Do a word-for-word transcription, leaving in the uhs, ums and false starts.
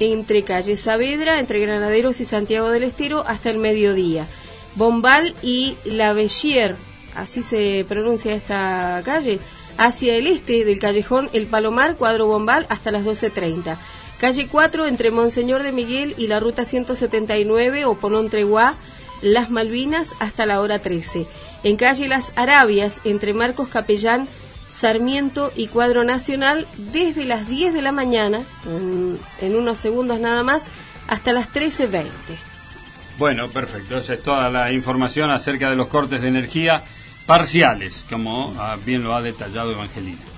entre calle Saavedra, entre Granaderos y Santiago del Estero, hasta el mediodía. Bombal y La Bellier, así se pronuncia esta calle, hacia el este del callejón El Palomar, cuadro Bombal, hasta las doce treinta. Calle cuatro, entre Monseñor de Miguel y la ruta ciento setenta y nueve, o Ponón Treguá, Las Malvinas, hasta la hora trece. En calle Las Arabias, entre Marcos Capellán, Sarmiento y Cuadro Nacional, desde las diez de la mañana, en, en unos segundos nada más, hasta las trece veinte. Bueno, perfecto. Esa es toda la información acerca de los cortes de energía parciales, como bien lo ha detallado Evangelina.